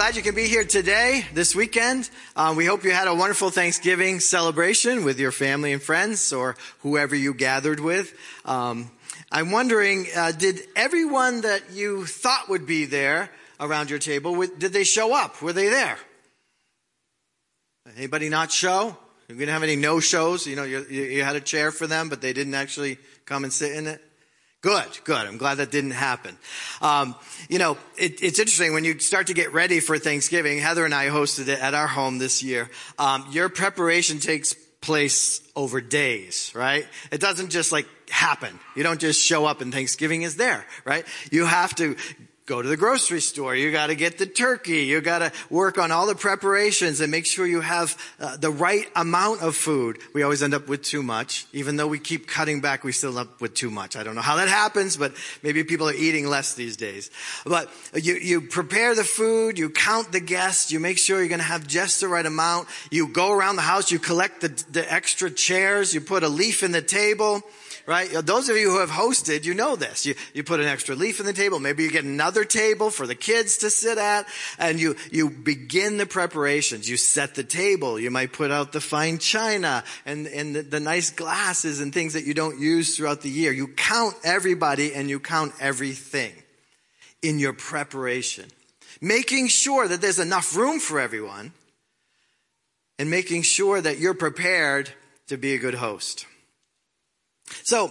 glad you can be here today, this weekend. We hope you had a wonderful Thanksgiving celebration with your family and friends or whoever you gathered with. I'm wondering, did everyone that you thought would be there around your table, did they show up? Were they there? Anybody not show? You didn't have any no-shows? You know, you had a chair for them, but they didn't actually come and sit in it? Good. I'm glad that didn't happen. It's interesting when you start to get ready for Thanksgiving. Heather and I hosted it at our home this year. Your preparation takes place over days, right? It doesn't just happen. You don't just show up and Thanksgiving is there, right? You have to go to the grocery store. You got to get the turkey. You got to work on all the preparations and make sure you have the right amount of food. We always end up with too much. Even though we keep cutting back, we still end up with too much. I don't know how that happens, but maybe people are eating less these days. But you prepare the food. You count the guests. You make sure you're going to have just the right amount. You go around the house. You collect the extra chairs. You put a leaf in the table. Right? Those of you who have hosted, you know this. You put an extra leaf in the table. Maybe you get another table for the kids to sit at. And you begin the preparations. You set the table. You might put out the fine china and the nice glasses and things that you don't use throughout the year. You count everybody and you count everything in your preparation. Making sure that there's enough room for everyone. And making sure that you're prepared to be a good host. So,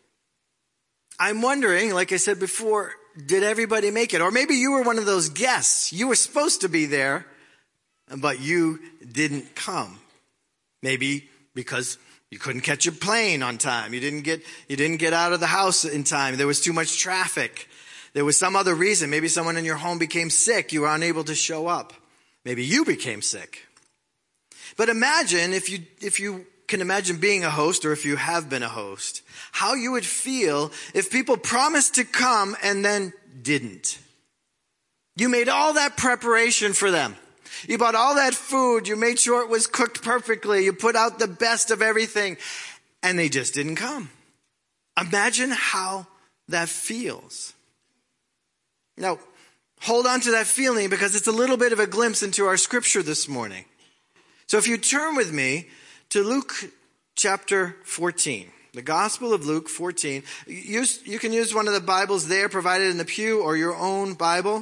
I'm wondering, like I said before, did everybody make it? Or maybe you were one of those guests. You were supposed to be there, but you didn't come. Maybe because you couldn't catch your plane on time. You didn't get out of the house in time. There was too much traffic. There was some other reason. Maybe someone in your home became sick. You were unable to show up. Maybe you became sick. But imagine if you can imagine being a host, or if you have been a host, how you would feel if people promised to come and then didn't. You made all that preparation for them. You bought all that food. You made sure it was cooked perfectly. You put out the best of everything, and they just didn't come. Imagine how that feels. Now, hold on to that feeling because it's a little bit of a glimpse into our scripture this morning. So if you turn with me to Luke chapter 14, the Gospel of Luke 14. You can use one of the Bibles there provided in the pew or your own Bible.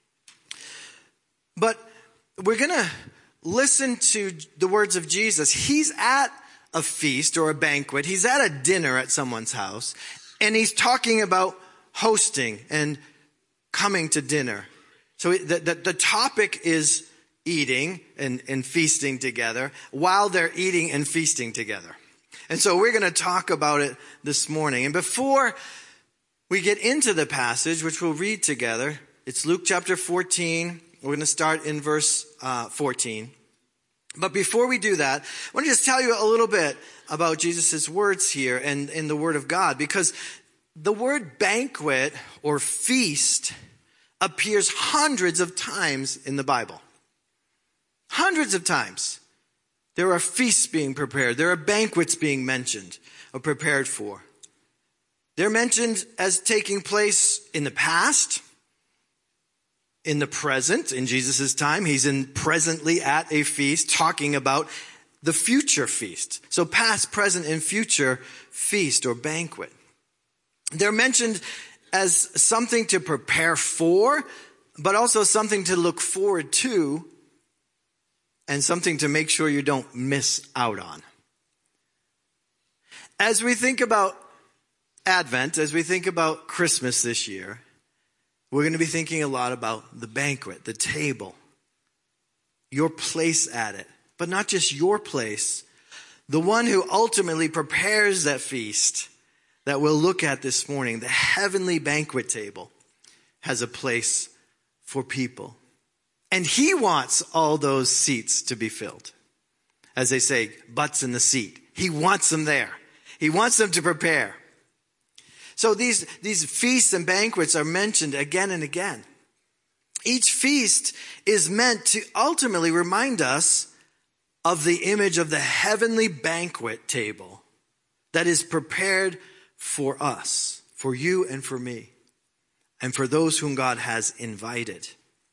But we're going to listen to the words of Jesus. He's at a feast or a banquet. He's at a dinner at someone's house. And he's talking about hosting and coming to dinner. So the topic is eating and feasting together while they're eating and feasting together. And so we're going to talk about it this morning. And before we get into the passage, which we'll read together, it's Luke chapter 14. We're going to start in verse 14. But before we do that, I want to just tell you a little bit about Jesus' words here and in the Word of God, because the word banquet or feast appears hundreds of times in the Bible. Hundreds of times. There are feasts being prepared. There are banquets being mentioned or prepared for. They're mentioned as taking place in the past, in the present, in Jesus' time. He's presently at a feast talking about the future feast. So past, present, and future feast or banquet. They're mentioned as something to prepare for, but also something to look forward to, and something to make sure you don't miss out on. As we think about Advent, as we think about Christmas this year, we're going to be thinking a lot about the banquet, the table, your place at it. But not just your place, the one who ultimately prepares that feast that we'll look at this morning, the heavenly banquet table, has a place for people. And he wants all those seats to be filled. As they say, butts in the seat. He wants them there. He wants them to prepare. So these feasts and banquets are mentioned again and again. Each feast is meant to ultimately remind us of the image of the heavenly banquet table that is prepared for us, for you and for me, and for those whom God has invited.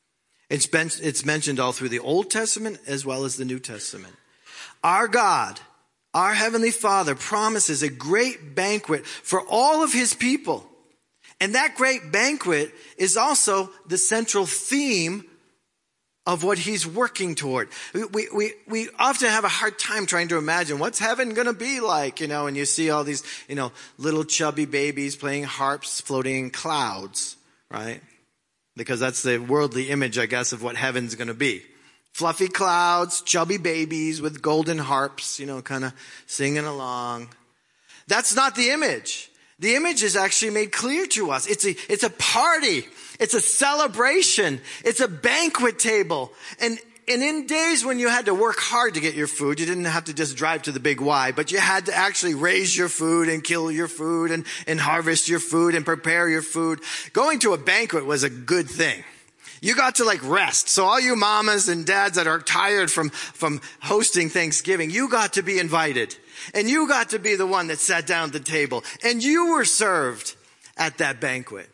It's mentioned all through the Old Testament as well as the New Testament. Our God, our Heavenly Father, promises a great banquet for all of his people. And that great banquet is also the central theme of what he's working toward. We often have a hard time trying to imagine what's heaven going to be like, and you see all these, little chubby babies playing harps floating in clouds, right? Because that's the worldly image, I guess, of what heaven's going to be. Fluffy clouds, chubby babies with golden harps, kind of singing along. That's not the image. The image is actually made clear to us. It's a party. It's a celebration. It's a banquet table. And in days when you had to work hard to get your food, you didn't have to just drive to the big Y, but you had to actually raise your food and kill your food and harvest your food and prepare your food. Going to a banquet was a good thing. You got to rest. So all you mamas and dads that are tired from hosting Thanksgiving, you got to be invited. And you got to be the one that sat down at the table. And you were served at that banquet.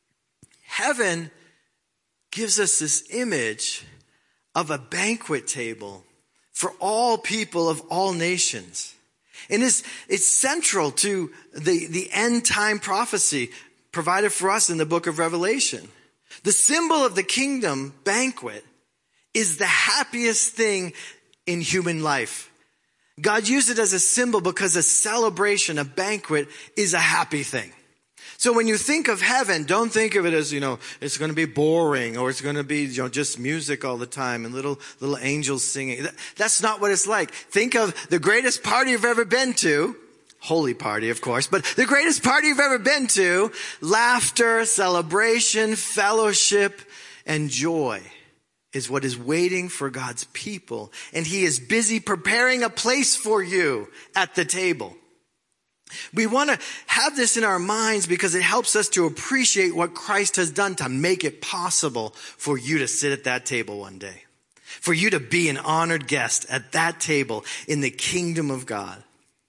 Heaven gives us this image of a banquet table for all people of all nations. And it's central to the end time prophecy provided for us in the book of Revelation. The symbol of the kingdom banquet is the happiest thing in human life. God used it as a symbol because a celebration, a banquet, is a happy thing. So when you think of heaven, don't think of it as, it's going to be boring or it's going to be, just music all the time and little angels singing. That's not what it's like. Think of the greatest party you've ever been to. Holy party, of course, but the greatest party you've ever been to. Laughter, celebration, fellowship, and joy is what is waiting for God's people. And he is busy preparing a place for you at the table. We want to have this in our minds because it helps us to appreciate what Christ has done to make it possible for you to sit at that table one day. For you to be an honored guest at that table in the kingdom of God.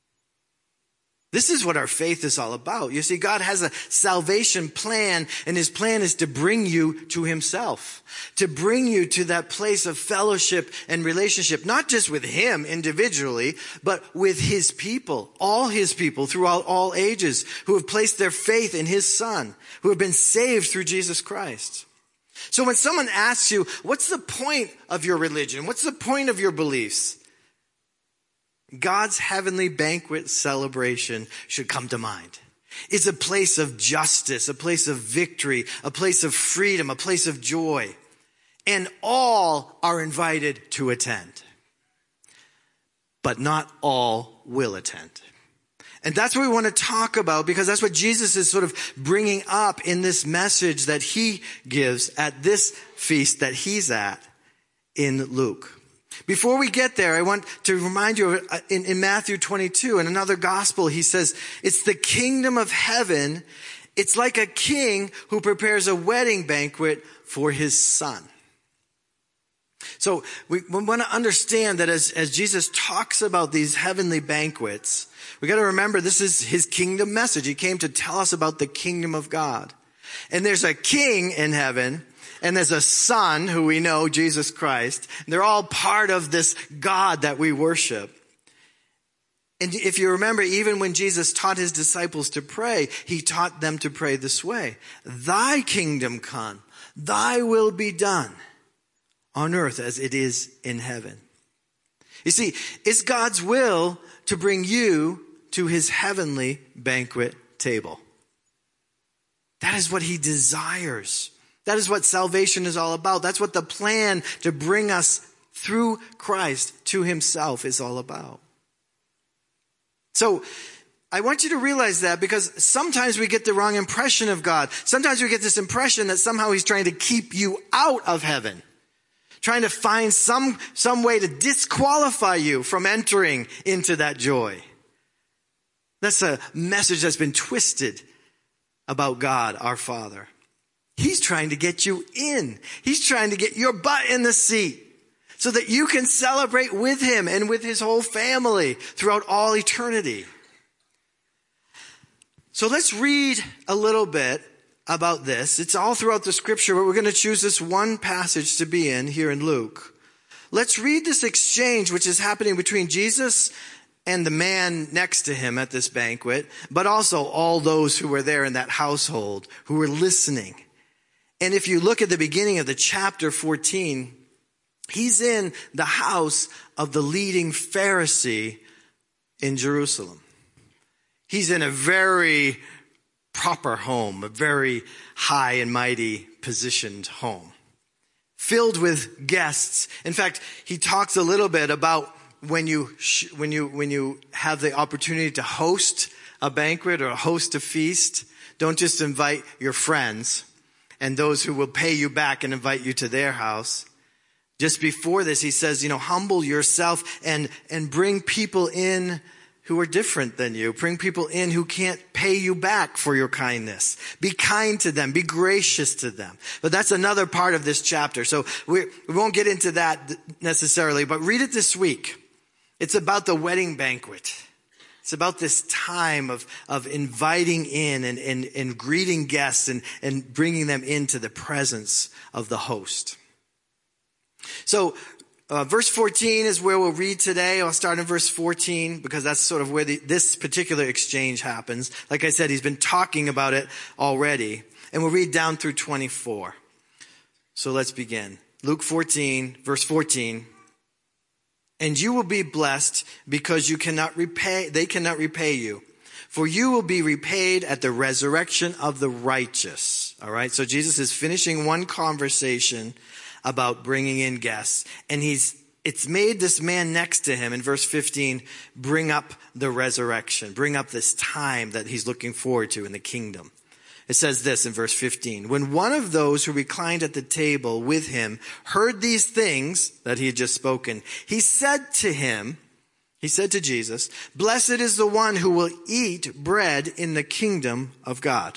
This is what our faith is all about. You see, God has a salvation plan, and his plan is to bring you to himself, to bring you to that place of fellowship and relationship, not just with him individually, but with his people, all his people throughout all ages who have placed their faith in his son, who have been saved through Jesus Christ. So when someone asks you, what's the point of your religion? What's the point of your beliefs? God's heavenly banquet celebration should come to mind. It's a place of justice, a place of victory, a place of freedom, a place of joy. And all are invited to attend. But not all will attend. And that's what we want to talk about because that's what Jesus is sort of bringing up in this message that he gives at this feast that he's at in Luke. Before we get there, I want to remind you in Matthew 22, in another gospel, he says, it's the kingdom of heaven. It's like a king who prepares a wedding banquet for his son. So we want to understand that as Jesus talks about these heavenly banquets, we got to remember this is his kingdom message. He came to tell us about the kingdom of God. And there's a king in heaven. And there's a son who we know, Jesus Christ. They're all part of this God that we worship. And if you remember, even when Jesus taught his disciples to pray, he taught them to pray this way. Thy kingdom come, thy will be done on earth as it is in heaven. You see, it's God's will to bring you to his heavenly banquet table. That is what he desires. That is what salvation is all about. That's what the plan to bring us through Christ to himself is all about. So I want you to realize that because sometimes we get the wrong impression of God. Sometimes we get this impression that somehow he's trying to keep you out of heaven. Trying to find some way to disqualify you from entering into that joy. That's a message that's been twisted about God, our Father. He's trying to get you in. He's trying to get your butt in the seat so that you can celebrate with him and with his whole family throughout all eternity. So let's read a little bit about this. It's all throughout the scripture, but we're going to choose this one passage to be in here in Luke. Let's read this exchange which is happening between Jesus and the man next to him at this banquet, but also all those who were there in that household who were listening. And if you look at the beginning of the chapter 14, he's in the house of the leading Pharisee in Jerusalem. He's in a very proper home, a very high and mighty positioned home, filled with guests. In fact, he talks a little bit about when you have the opportunity to host a banquet or host a feast, don't just invite your friends and those who will pay you back and invite you to their house. Just before this, he says, humble yourself and bring people in who are different than you. Bring people in who can't pay you back for your kindness. Be kind to them. Be gracious to them. But that's another part of this chapter. So we won't get into that necessarily, but read it this week. It's about the wedding banquet. It's about this time of inviting in and greeting guests and bringing them into the presence of the host. So verse 14 is where we'll read today. I'll start in verse 14 because that's sort of where this particular exchange happens. Like I said, he's been talking about it already. And we'll read down through 24. So let's begin. Luke 14, verse 14. And you will be blessed because they cannot repay you. For you will be repaid at the resurrection of the righteous. All right. So Jesus is finishing one conversation about bringing in guests. And it's made this man next to him in verse 15 bring up the resurrection, bring up this time that he's looking forward to in the kingdom. It says this in verse 15, when one of those who reclined at the table with him heard these things that he had just spoken, he said to Jesus, blessed is the one who will eat bread in the kingdom of God.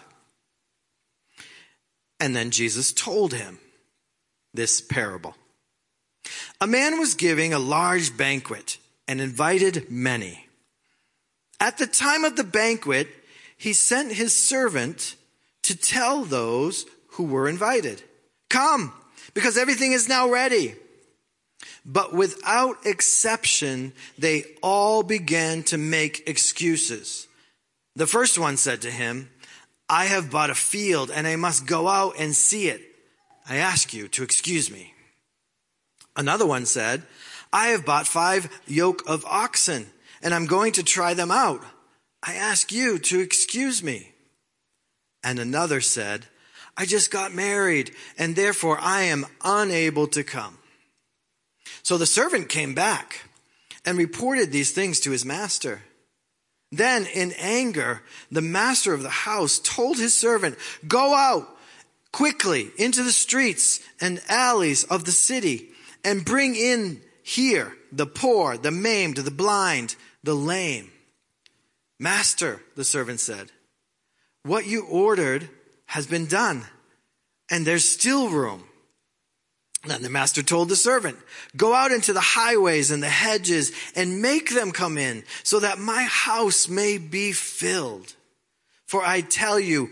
And then Jesus told him this parable. A man was giving a large banquet and invited many. At the time of the banquet, he sent his servant to tell those who were invited, come, because everything is now ready. But without exception, they all began to make excuses. The first one said to him, I have bought a field and I must go out and see it. I ask you to excuse me. Another one said, I have bought 5 yoke of oxen and I'm going to try them out. I ask you to excuse me. And another said, I just got married and therefore I am unable to come. So the servant came back and reported these things to his master. Then in anger, the master of the house told his servant, go out quickly into the streets and alleys of the city and bring in here the poor, the maimed, the blind, the lame. Master, the servant said, what you ordered has been done, and there's still room. Then the master told the servant, go out into the highways and the hedges and make them come in so that my house may be filled. For I tell you,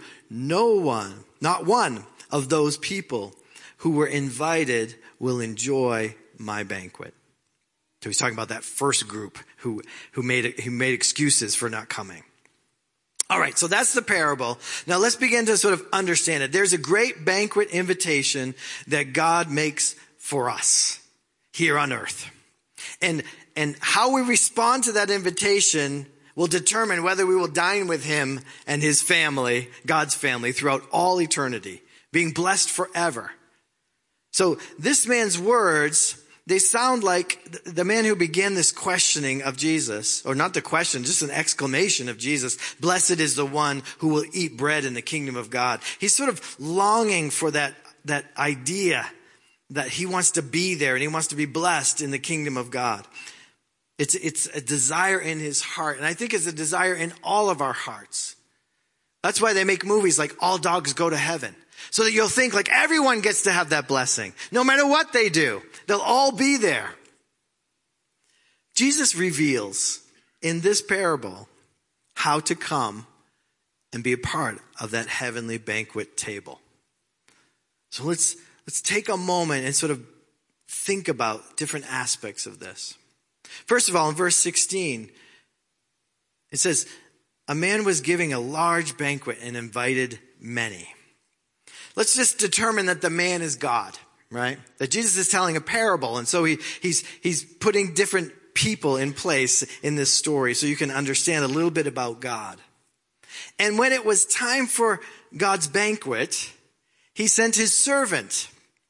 not one of those people who were invited will enjoy my banquet. So he's talking about that first group who made excuses for not coming. All right, so that's the parable. Now let's begin to sort of understand it. There's a great banquet invitation that God makes for us here on earth. And how we respond to that invitation will determine whether we will dine with him and his family, God's family, throughout all eternity, being blessed forever. So this man's words, they sound like the man who began this questioning of Jesus, or not the question, just an exclamation of Jesus. Blessed is the one who will eat bread in the kingdom of God. He's sort of longing for that idea that he wants to be there and he wants to be blessed in the kingdom of God. It's a desire in his heart. And I think it's a desire in all of our hearts. That's why they make movies like All Dogs Go to Heaven. So that you'll think like everyone gets to have that blessing. No matter what they do, they'll all be there. Jesus reveals in this parable how to come and be a part of that heavenly banquet table. So let's take a moment and sort of think about different aspects of this. First of all, in verse 16, it says, a man was giving a large banquet and invited many. Let's just determine that the man is God, right? That Jesus is telling a parable, and so he's putting different people in place in this story so you can understand a little bit about God. And when it was time for God's banquet, he sent his servant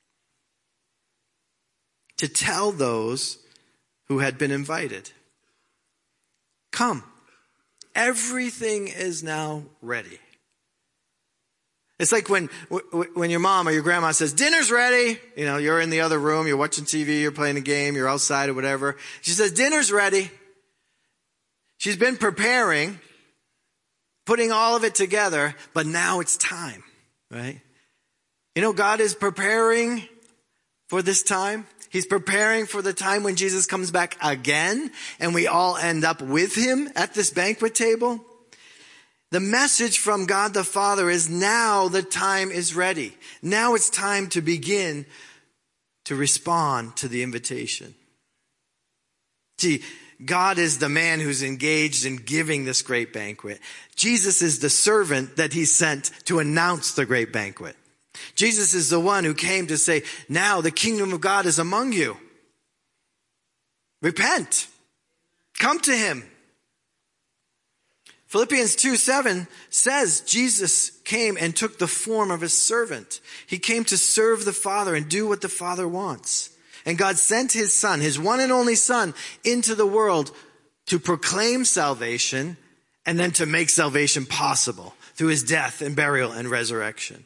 to tell those who had been invited, come, everything is now ready. It's like when your mom or your grandma says, dinner's ready. You know, you're in the other room, you're watching TV, you're playing a game, you're outside or whatever. She says, dinner's ready. She's been preparing, putting all of it together, but now it's time, right? You know, God is preparing for this time. He's preparing for the time when Jesus comes back again and we all end up with him at this banquet table. The message from God the Father is now the time is ready. Now it's time to begin to respond to the invitation. See, God is the man who's engaged in giving this great banquet. Jesus is the servant that he sent to announce the great banquet. Jesus is the one who came to say, now the kingdom of God is among you. Repent. Come to him. Philippians 2:7 says Jesus came and took the form of a servant. He came to serve the Father and do what the Father wants. And God sent his Son, his one and only Son, into the world to proclaim salvation and then to make salvation possible through his death and burial and resurrection.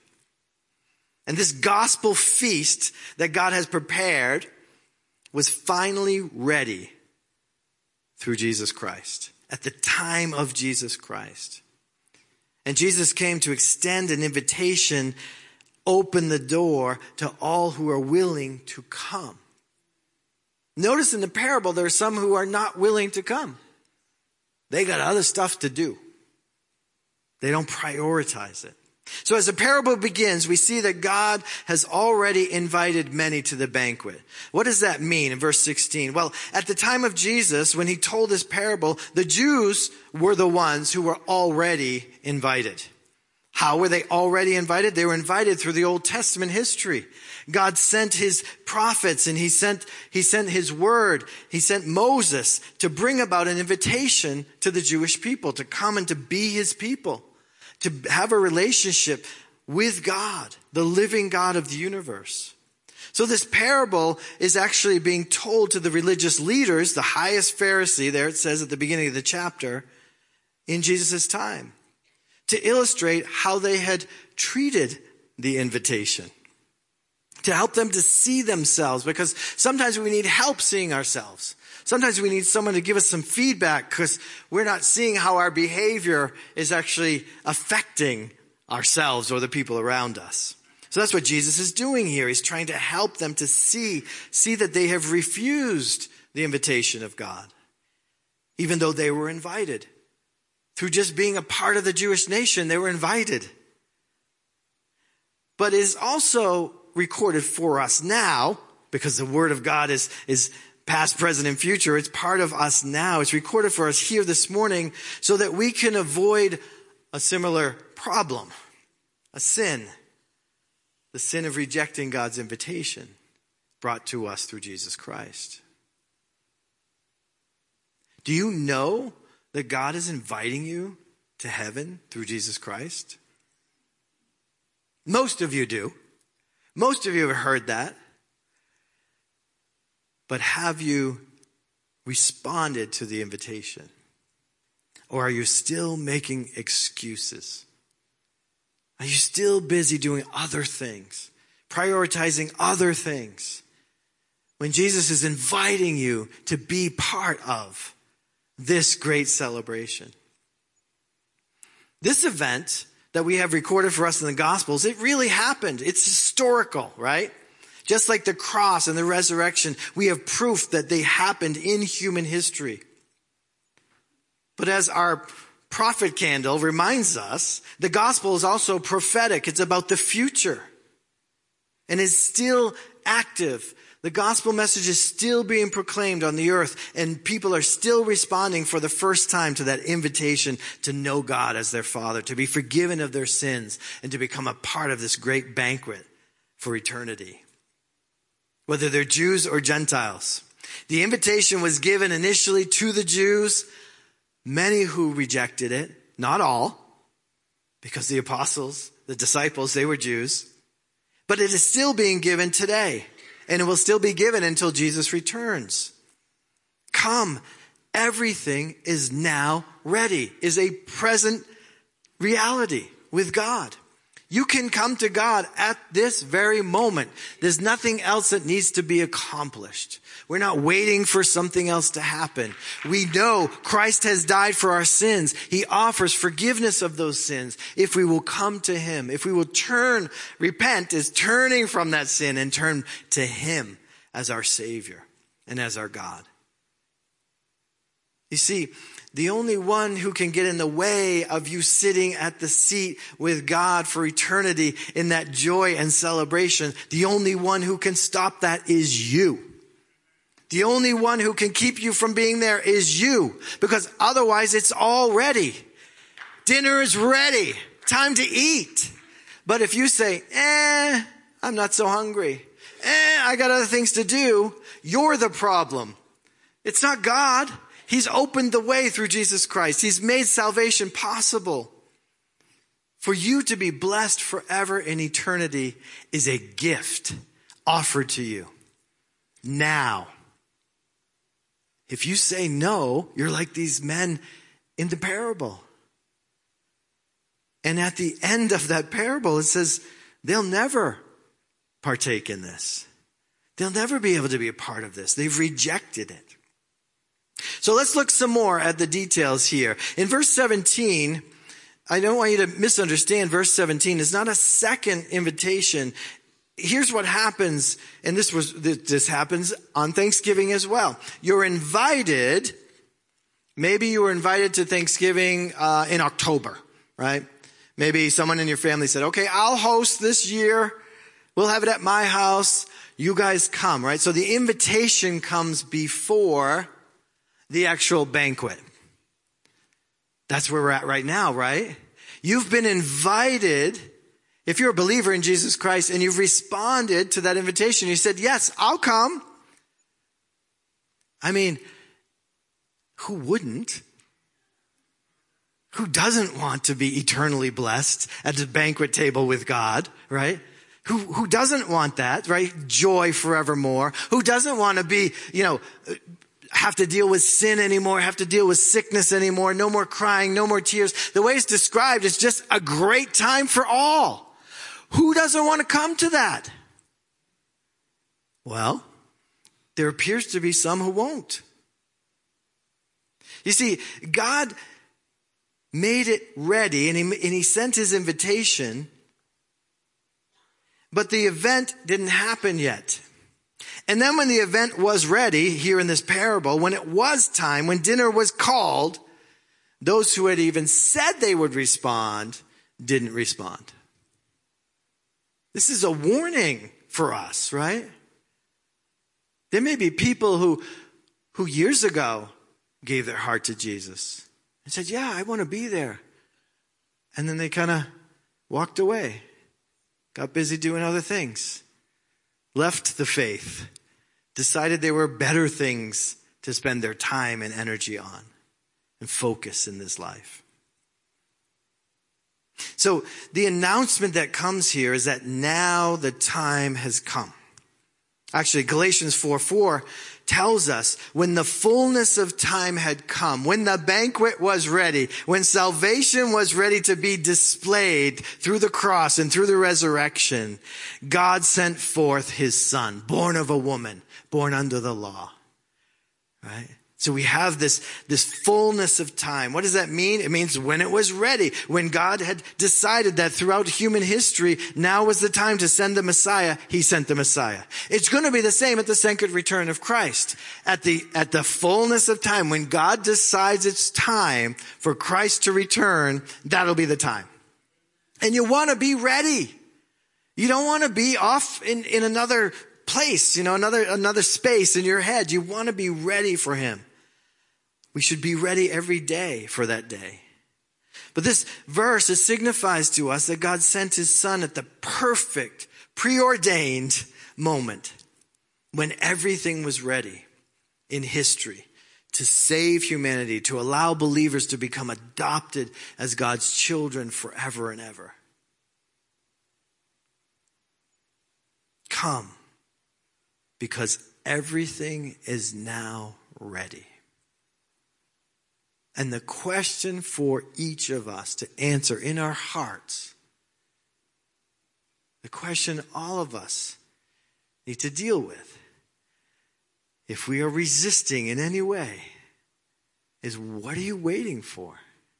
And this gospel feast that God has prepared was finally ready through Jesus Christ, at the time of Jesus Christ. And Jesus came to extend an invitation, open the door to all who are willing to come. Notice in the parable, there are some who are not willing to come. They got other stuff to do. They don't prioritize it. So as the parable begins, we see that God has already invited many to the banquet. What does that mean in verse 16? Well, at the time of Jesus, when he told this parable, the Jews were the ones who were already invited. How were they already invited? They were invited through the Old Testament history. God sent his prophets and he sent his word. He sent Moses to bring about an invitation to the Jewish people to come and to be his people, to have a relationship with God, the living God of the universe. So this parable is actually being told to the religious leaders, the highest Pharisee, there it says at the beginning of the chapter, in Jesus' time, to illustrate how they had treated the invitation, to help them to see themselves, because sometimes we need help seeing ourselves. Sometimes we need someone to give us some feedback because we're not seeing how our behavior is actually affecting ourselves or the people around us. So that's what Jesus is doing here. He's trying to help them to see that they have refused the invitation of God, even though they were invited. Through just being a part of the Jewish nation, they were invited. But it is also recorded for us now, because the word of God is past, present, and future. It's part of us now. It's recorded for us here this morning so that we can avoid a similar problem, a sin, the sin of rejecting God's invitation brought to us through Jesus Christ. Do you know that God is inviting you to heaven through Jesus Christ? Most of you do. Most of you have heard that. But have you responded to the invitation? Or are you still making excuses? Are you still busy doing other things, prioritizing other things, when Jesus is inviting you to be part of this great celebration? This event that we have recorded for us in the Gospels, it really happened. It's historical, right? Just like the cross and the resurrection, we have proof that they happened in human history. But as our prophet candle reminds us, the gospel is also prophetic. It's about the future and is still active. The gospel message is still being proclaimed on the earth, and people are still responding for the first time to that invitation to know God as their Father, to be forgiven of their sins, and to become a part of this great banquet for eternity. Whether they're Jews or Gentiles. The invitation was given initially to the Jews, many who rejected it, not all, because the apostles, the disciples, they were Jews. But it is still being given today, and it will still be given until Jesus returns. Come, everything is now ready, is a present reality with God. You can come to God at this very moment. There's nothing else that needs to be accomplished. We're not waiting for something else to happen. We know Christ has died for our sins. He offers forgiveness of those sins if we will come to him. If we will repent is turning from that sin and turn to him as our Savior and as our God. You see, the only one who can get in the way of you sitting at the seat with God for eternity in that joy and celebration, the only one who can stop that is you. The only one who can keep you from being there is you, because otherwise it's all ready. Dinner is ready. Time to eat. But if you say, I'm not so hungry. I got other things to do. You're the problem. It's not God. He's opened the way through Jesus Christ. He's made salvation possible. For you to be blessed forever in eternity is a gift offered to you now. If you say no, you're like these men in the parable. And at the end of that parable, it says they'll never partake in this. They'll never be able to be a part of this. They've rejected it. So let's look some more at the details here. In verse 17, I don't want you to misunderstand verse 17. It's not a second invitation. Here's what happens, and this happens on Thanksgiving as well. You're invited, maybe you were invited to Thanksgiving in October, right? Maybe someone in your family said, okay, I'll host this year. We'll have it at my house. You guys come, right? So the invitation comes before the actual banquet. That's where we're at right now, right? You've been invited. If you're a believer in Jesus Christ and you've responded to that invitation, you said, yes, I'll come. I mean, who wouldn't? Who doesn't want to be eternally blessed at the banquet table with God, right? Who doesn't want that, right? Joy forevermore. Who doesn't want to be, have to deal with sin anymore, have to deal with sickness anymore, no more crying, no more tears. The way it's described is just a great time for all. Who doesn't want to come to that? Well, there appears to be some who won't. You see, God made it ready and he sent his invitation, but the event didn't happen yet. And then when the event was ready, here in this parable, when it was time, when dinner was called, those who had even said they would respond didn't respond. This is a warning for us, right? There may be people who years ago gave their heart to Jesus and said, yeah, I want to be there. And then they kind of walked away, got busy doing other things, left the faith, decided there were better things to spend their time and energy on and focus in this life. So the announcement that comes here is that now the time has come. Actually, Galatians 4:4 tells us when the fullness of time had come, when the banquet was ready, when salvation was ready to be displayed through the cross and through the resurrection, God sent forth his son, born of a woman, born under the law. Right? So we have this fullness of time. What does that mean? It means when it was ready, when God had decided that throughout human history, now was the time to send the Messiah, he sent the Messiah. It's going to be the same at the second return of Christ. At the fullness of time, when God decides it's time for Christ to return, that'll be the time. And you want to be ready. You don't want to be off in another place, another space in your head. You want to be ready for him. We should be ready every day for that day. But this verse, it signifies to us that God sent his son at the perfect, preordained moment when everything was ready in history to save humanity, to allow believers to become adopted as God's children forever and ever. Come, because everything is now ready. And the question for each of us to answer in our hearts, the question all of us need to deal with, if we are resisting in any way, is what are you waiting for?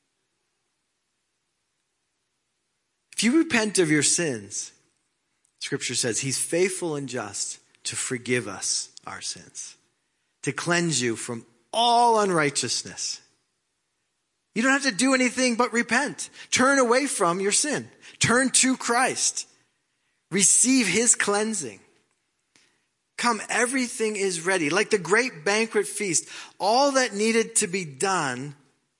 If you repent of your sins, Scripture says he's faithful and just to forgive us our sins, to cleanse you from all unrighteousness. You don't have to do anything but repent. Turn away from your sin. Turn to Christ. Receive his cleansing. Come, everything is ready. Like the great banquet feast, all that needed to be done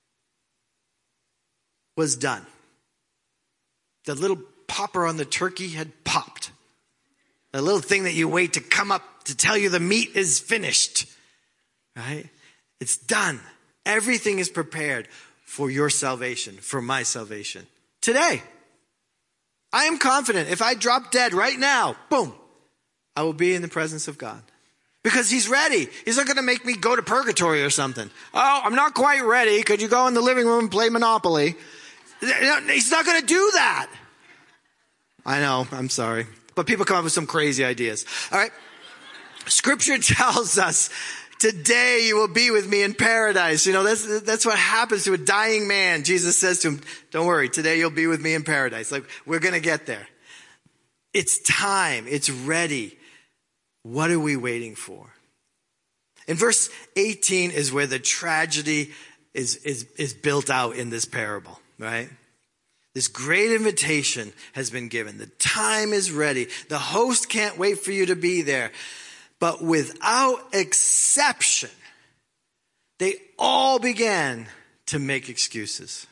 was done. The little popper on the turkey had popped. The little thing that you wait to come up to tell you the meat is finished. Right? It's done. Everything is prepared for your salvation, for my salvation. Today, I am confident if I drop dead right now, boom, I will be in the presence of God. Because he's ready. He's not going to make me go to purgatory or something. Oh, I'm not quite ready. Could you go in the living room and play Monopoly? He's not going to do that. I know, I'm sorry. But people come up with some crazy ideas. All right. Scripture tells us, today you will be with me in paradise. That's what happens to a dying man. Jesus says to him, don't worry, today you'll be with me in paradise. Like, we're going to get there. It's time. It's ready. What are we waiting for? In verse 18 is where the tragedy is built out in this parable, right? This great invitation has been given. The time is ready. The host can't wait for you to be there. But without exception, they all began to make excuses.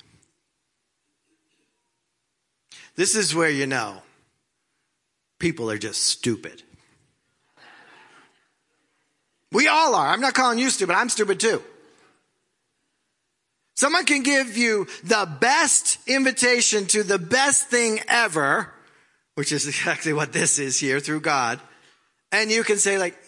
This is where you know people are just stupid. We all are. I'm not calling you stupid. I'm stupid too. Someone can give you the best invitation to the best thing ever, which is exactly what this is here through God. And you can say like,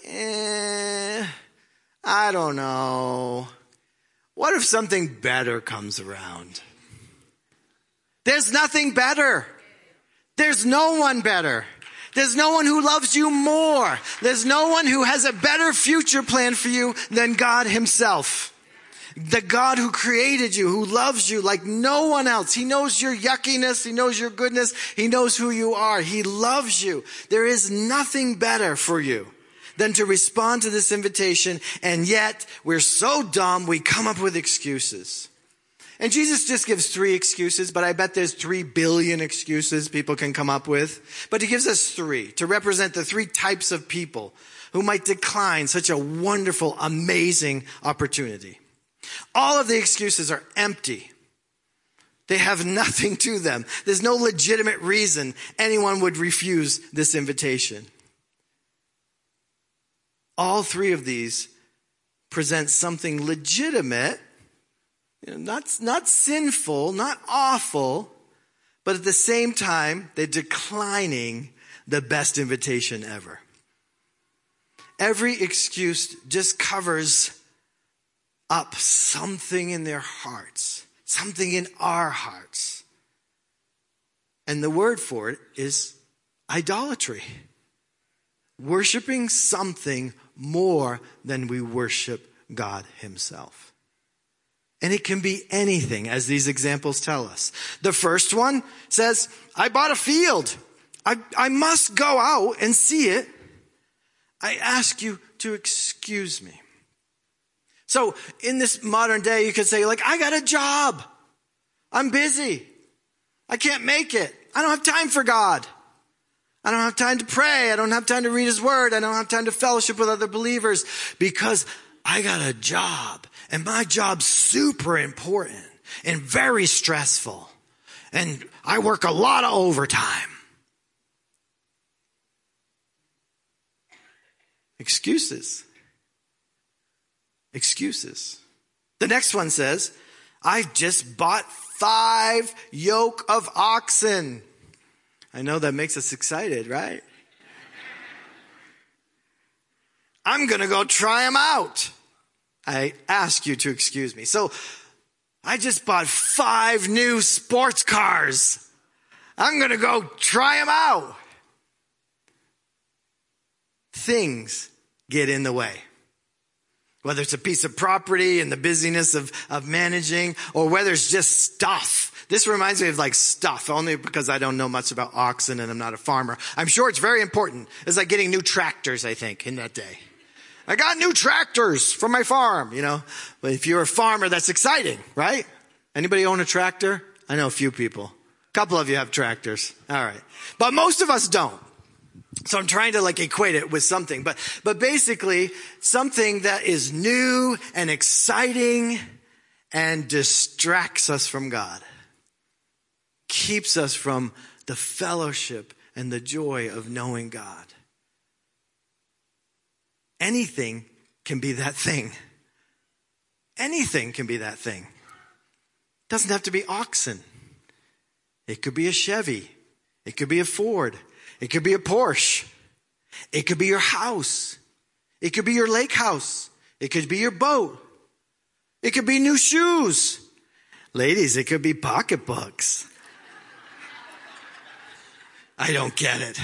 I don't know. What if something better comes around? There's nothing better. There's no one better. There's no one who loves you more. There's no one who has a better future plan for you than God himself. The God who created you, who loves you like no one else. He knows your yuckiness. He knows your goodness. He knows who you are. He loves you. There is nothing better for you than to respond to this invitation. And yet we're so dumb, we come up with excuses. And Jesus just gives 3 excuses, but I bet there's 3 billion excuses people can come up with. But he gives us 3 to represent the 3 types of people who might decline such a wonderful, amazing opportunity. All of the excuses are empty. They have nothing to them. There's no legitimate reason anyone would refuse this invitation. All 3 of these present something legitimate, not sinful, not awful, but at the same time, they're declining the best invitation ever. Every excuse just covers up something in their hearts, something in our hearts. And the word for it is idolatry. Worshiping something more than we worship God himself. And it can be anything, as these examples tell us. The first one says, I bought a field. I must go out and see it. I ask you to excuse me. So in this modern day, you could say, like, I got a job. I'm busy. I can't make it. I don't have time for God. I don't have time to pray. I don't have time to read his word. I don't have time to fellowship with other believers because I got a job. And my job's super important and very stressful. And I work a lot of overtime. Excuses. Excuses. The next one says, I just bought 5 yoke of oxen. I know that makes us excited, right? I'm going to go try them out. I ask you to excuse me. So I just bought 5 new sports cars. I'm going to go try them out. Things get in the way. Whether it's a piece of property and the busyness of managing, or whether it's just stuff. This reminds me of like stuff, only because I don't know much about oxen and I'm not a farmer. I'm sure it's very important. It's like getting new tractors, I think, in that day. I got new tractors for my farm, you know. But if you're a farmer, that's exciting, right? Anybody own a tractor? I know a few people. A couple of you have tractors. All right. But most of us don't. So I'm trying to like equate it with something. But basically, something that is new and exciting and distracts us from God. Keeps us from the fellowship and the joy of knowing God. Anything can be that thing. Anything can be that thing. It doesn't have to be oxen. It could be a Chevy. It could be a Ford. It could be a Porsche. It could be your house. It could be your lake house. It could be your boat. It could be new shoes. Ladies, it could be pocketbooks. I don't get it.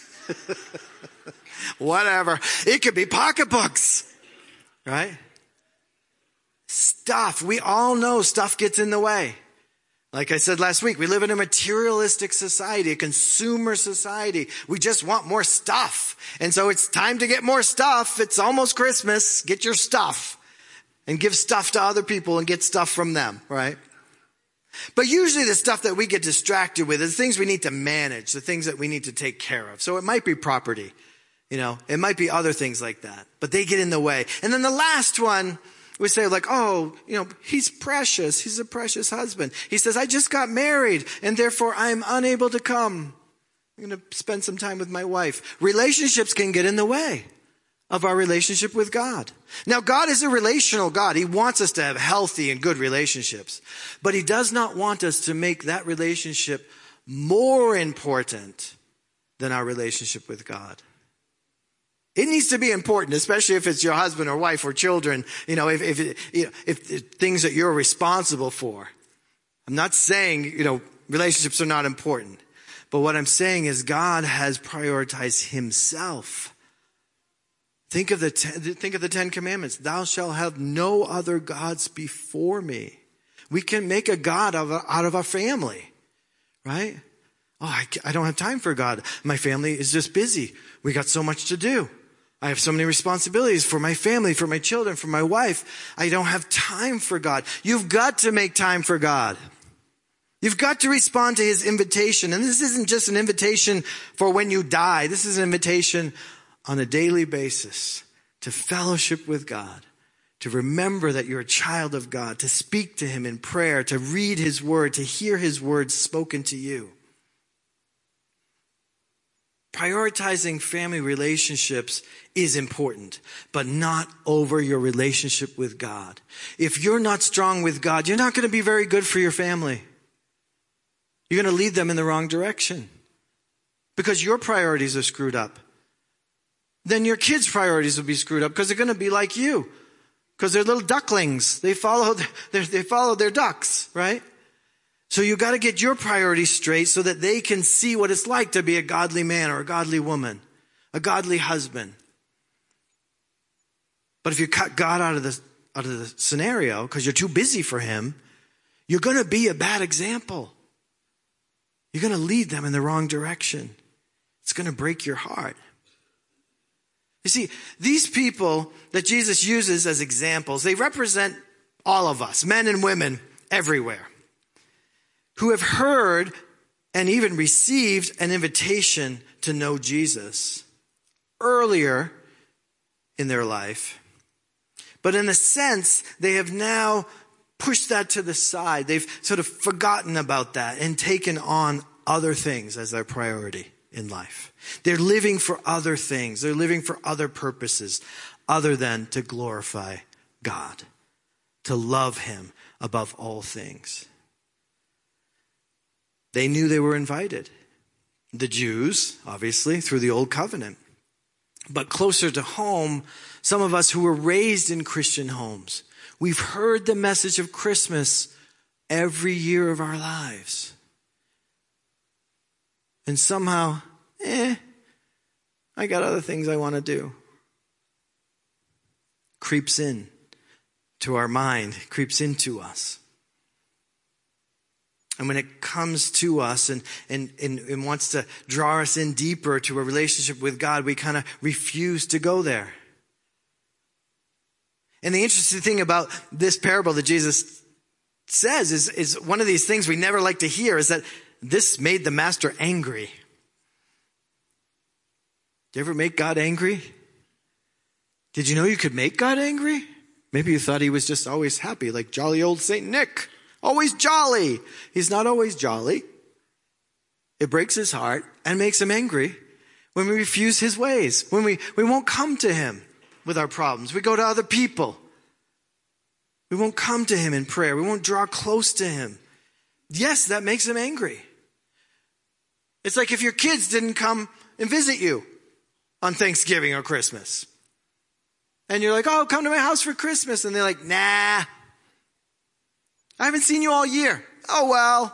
Whatever. It could be pocketbooks, right? Stuff. We all know stuff gets in the way. Like I said last week, we live in a materialistic society, a consumer society. We just want more stuff. And so it's time to get more stuff. It's almost Christmas. Get your stuff and give stuff to other people and get stuff from them, right? But usually the stuff that we get distracted with is things we need to manage, the things that we need to take care of. So it might be property, you know, it might be other things like that, but they get in the way. And then the last one, we say like, oh, you know, he's precious. He's a precious husband. He says, I just got married and therefore I'm unable to come. I'm going to spend some time with my wife. Relationships can get in the way of our relationship with God. Now, God is a relational God. He wants us to have healthy and good relationships, but he does not want us to make that relationship more important than our relationship with God. It needs to be important, especially if it's your husband or wife or children, you know, if things that you're responsible for. I'm not saying, you know, relationships are not important, but what I'm saying is God has prioritized himself. Think of the 10 Commandments. Thou shalt have no other gods before me. We can make a God out of our family, right? Oh, I don't have time for God. My family is just busy. We got so much to do. I have so many responsibilities for my family, for my children, for my wife. I don't have time for God. You've got to make time for God. You've got to respond to his invitation. And this isn't just an invitation for when you die. This is an invitation on a daily basis to fellowship with God, to remember that you're a child of God, to speak to him in prayer, to read his word, to hear his words spoken to you. Prioritizing family relationships is important, but not over your relationship with God. If you're not strong with God, you're not going to be very good for your family. You're going to lead them in the wrong direction because your priorities are screwed up. Then your kids' priorities will be screwed up because they're going to be like you, because they're little ducklings. They follow their ducks, right? So you got to get your priorities straight so that they can see what it's like to be a godly man or a godly woman, a godly husband. But if you cut God out of the scenario because you're too busy for him, you're going to be a bad example. You're going to lead them in the wrong direction. It's going to break your heart. You see, these people that Jesus uses as examples, they represent all of us, men and women everywhere, who have heard and even received an invitation to know Jesus earlier in their life. But in a sense, they have now pushed that to the side. They've sort of forgotten about that and taken on other things as their priority in life. They're living for other things. They're living for other purposes other than to glorify God, to love him above all things. They knew they were invited. The Jews, obviously, through the Old Covenant. But closer to home, some of us who were raised in Christian homes, we've heard the message of Christmas every year of our lives. And somehow, I got other things I want to do. Creeps in to our mind, creeps into us. And when it comes to us and wants to draw us in deeper to a relationship with God, we kind of refuse to go there. And the interesting thing about this parable that Jesus says is one of these things we never like to hear is that this made the master angry. Did you ever make God angry? Did you know you could make God angry? Maybe you thought he was just always happy, like jolly old Saint Nick. Always jolly. He's not always jolly. It breaks his heart and makes him angry when we refuse his ways, when we won't come to him with our problems. We go to other people. We won't come to him in prayer. We won't draw close to him. Yes, that makes him angry. It's like if your kids didn't come and visit you on Thanksgiving or Christmas. And you're like, oh, come to my house for Christmas. And they're like, nah, I haven't seen you all year. Oh, well.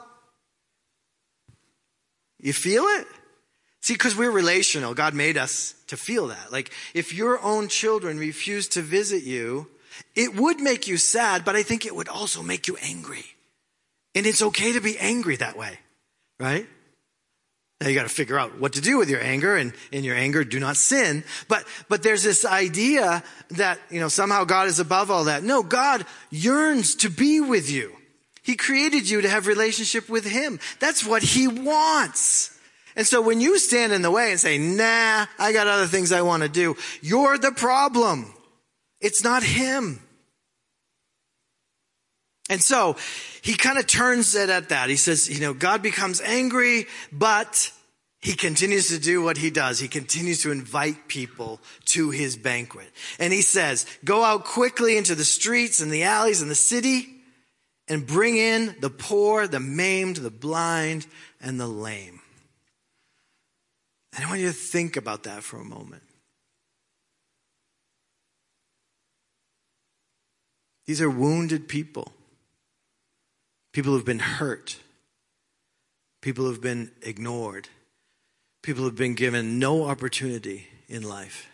You feel it? See, because we're relational. God made us to feel that. Like, if your own children refuse to visit you, it would make you sad, but I think it would also make you angry. And it's okay to be angry that way, right? Now you got to figure out what to do with your anger, and in your anger, do not sin. But there's this idea that, somehow God is above all that. No, God yearns to be with you. He created you to have relationship with him. That's what he wants. And so when you stand in the way and say, nah, I got other things I want to do, you're the problem. It's not him. And so he kind of turns it at that. He says, God becomes angry, but he continues to do what he does. He continues to invite people to his banquet. And he says, go out quickly into the streets and the alleys and the city and bring in the poor, the maimed, the blind, and the lame. And I want you to think about that for a moment. These are wounded people. People who've been hurt. People who've been ignored. People who've been given no opportunity in life.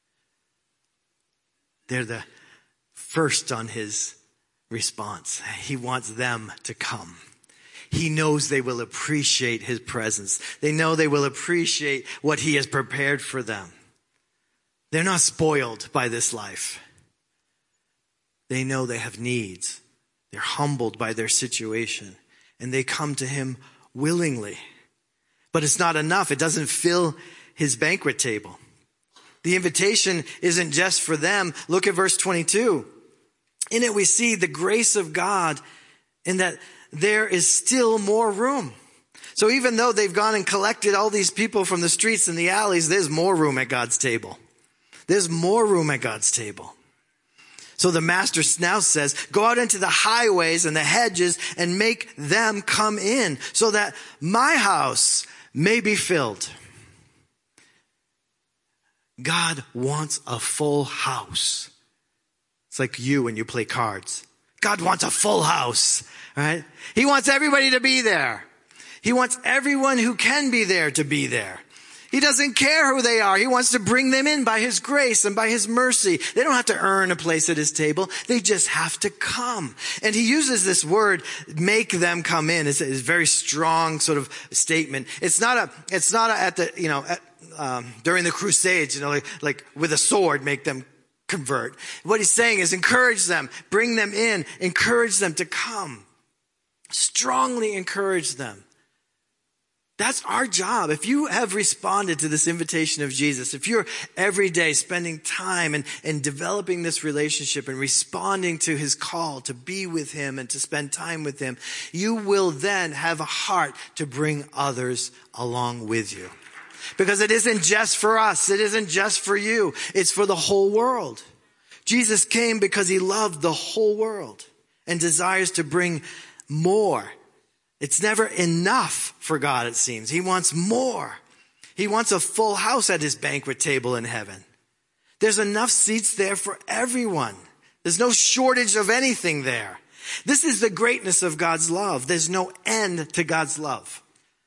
They're the first on his response. He wants them to come. He knows they will appreciate his presence. They know they will appreciate what he has prepared for them. They're not spoiled by this life. They know they have needs. They're humbled by their situation, and they come to him willingly. But it's not enough. It doesn't fill his banquet table. The invitation isn't just for them. Look at verse 22. In it we see the grace of God in that there is still more room. So even though they've gone and collected all these people from the streets and the alleys, there's more room at God's table. There's more room at God's table. So the master now says, go out into the highways and the hedges and make them come in so that my house may be filled. God wants a full house. It's like you when you play cards. God wants a full house, right? He wants everybody to be there. He wants everyone who can be there to be there. He doesn't care who they are. He wants to bring them in by his grace and by his mercy. They don't have to earn a place at his table. They just have to come. And he uses this word, make them come in. It's a very strong sort of statement. It's not at the, during the Crusades, like with a sword, make them convert. What he's saying is encourage them, bring them in, encourage them to come. Strongly encourage them. That's our job. If you have responded to this invitation of Jesus, if you're every day spending time and developing this relationship and responding to his call to be with him and to spend time with him, you will then have a heart to bring others along with you. Because it isn't just for us. It isn't just for you. It's for the whole world. Jesus came because he loved the whole world and desires to bring more. It's never enough for God, it seems. He wants more. He wants a full house at his banquet table in heaven. There's enough seats there for everyone. There's no shortage of anything there. This is the greatness of God's love. There's no end to God's love.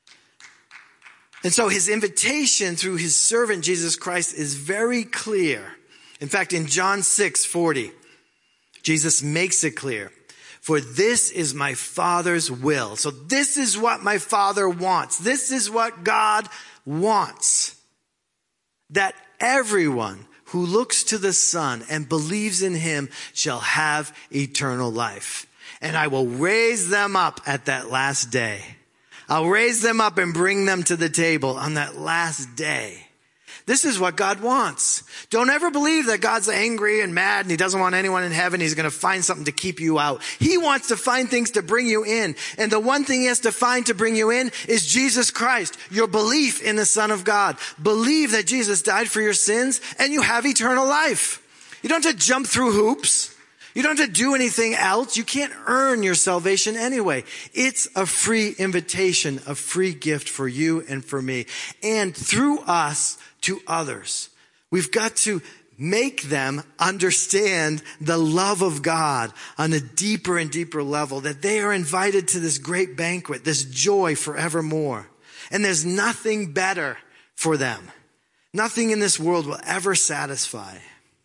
And so his invitation through his servant Jesus Christ is very clear. In fact, in John 6:40, Jesus makes it clear. For this is my Father's will. So this is what my Father wants. This is what God wants. That everyone who looks to the Son and believes in him shall have eternal life. And I will raise them up at that last day. I'll raise them up and bring them to the table on that last day. This is what God wants. Don't ever believe that God's angry and mad and he doesn't want anyone in heaven. He's going to find something to keep you out. He wants to find things to bring you in. And the one thing he has to find to bring you in is Jesus Christ, your belief in the Son of God. Believe that Jesus died for your sins and you have eternal life. You don't have to jump through hoops. You don't have to do anything else. You can't earn your salvation anyway. It's a free invitation, a free gift for you and for me. And through us, to others. We've got to make them understand the love of God on a deeper and deeper level, that they are invited to this great banquet, this joy forevermore. And there's nothing better for them. Nothing in this world will ever satisfy.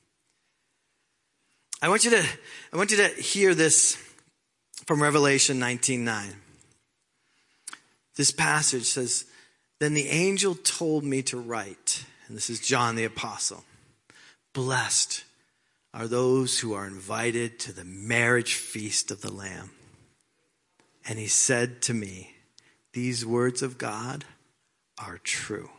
I want you to hear this from Revelation 19:9. This passage says, then the angel told me to write, and this is John the Apostle, blessed are those who are invited to the marriage feast of the Lamb. And he said to me, these words of God are true.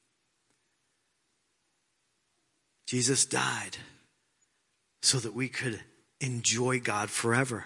Jesus died so that we could enjoy God forever.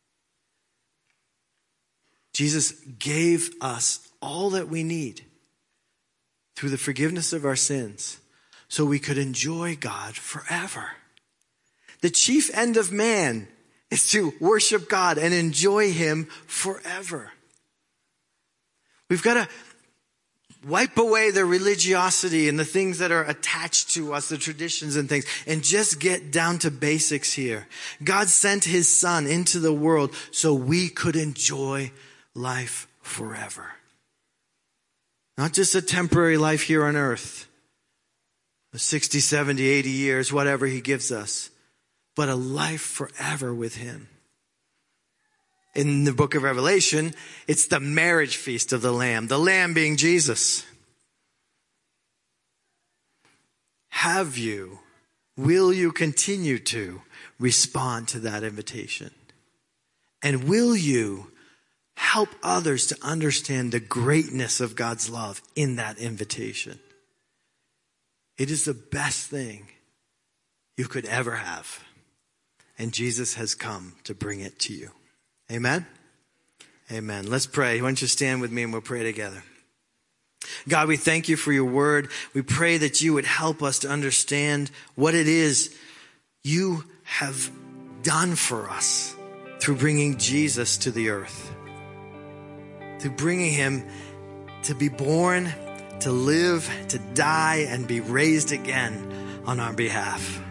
Jesus gave us all that we need through the forgiveness of our sins, so we could enjoy God forever. The chief end of man is to worship God and enjoy him forever. We've got to wipe away the religiosity and the things that are attached to us, the traditions and things, and just get down to basics here. God sent his Son into the world so we could enjoy life forever. Not just a temporary life here on earth, 60, 70, 80 years, whatever he gives us, but a life forever with him. In the book of Revelation, it's the marriage feast of the Lamb being Jesus. Will you continue to respond to that invitation? And will you help others to understand the greatness of God's love in that invitation? It is the best thing you could ever have. And Jesus has come to bring it to you. Amen? Amen. Let's pray. Why don't you stand with me and we'll pray together. God, we thank you for your word. We pray that you would help us to understand what it is you have done for us through bringing Jesus to the earth. Through bringing him to be born, to live, to die, and be raised again on our behalf.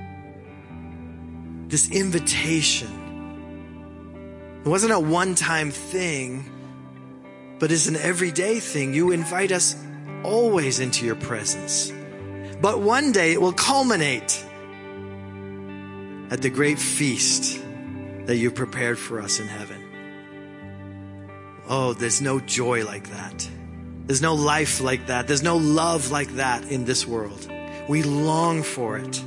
This invitation, it wasn't a one-time thing, but it's an everyday thing. You invite us always into your presence. But one day it will culminate at the great feast that you prepared for us in heaven. Oh, there's no joy like that. There's no life like that. There's no love like that in this world. We long for it.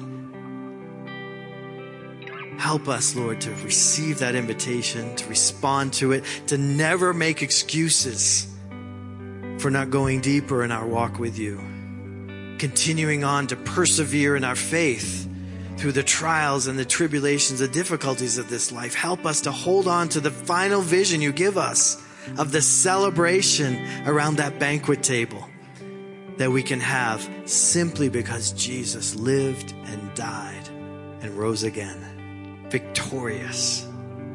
Help us, Lord, to receive that invitation, to respond to it, to never make excuses for not going deeper in our walk with you. Continuing on to persevere in our faith through the trials and the tribulations, the difficulties of this life. Help us to hold on to the final vision you give us of the celebration around that banquet table that we can have simply because Jesus lived and died and rose again, victorious.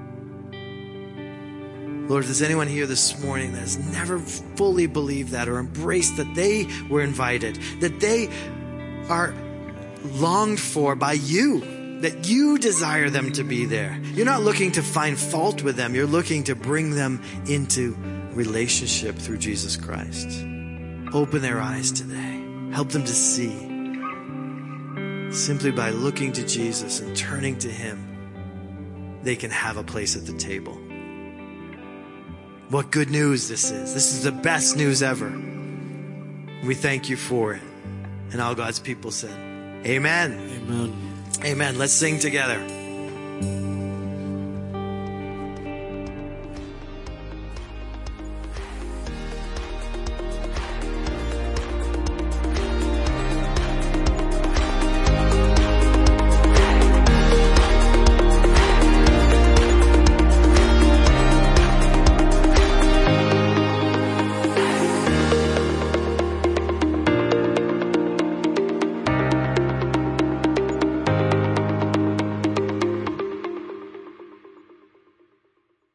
Lord, if there's anyone here this morning that has never fully believed that or embraced that they were invited, that they are longed for by you, that you desire them to be there. You're not looking to find fault with them. You're looking to bring them into relationship through Jesus Christ. Open their eyes today. Help them to see. Simply by looking to Jesus and turning to him, they can have a place at the table. What good news this is. This is the best news ever. We thank you for it. And all God's people said, amen. Amen. Amen. Let's sing together.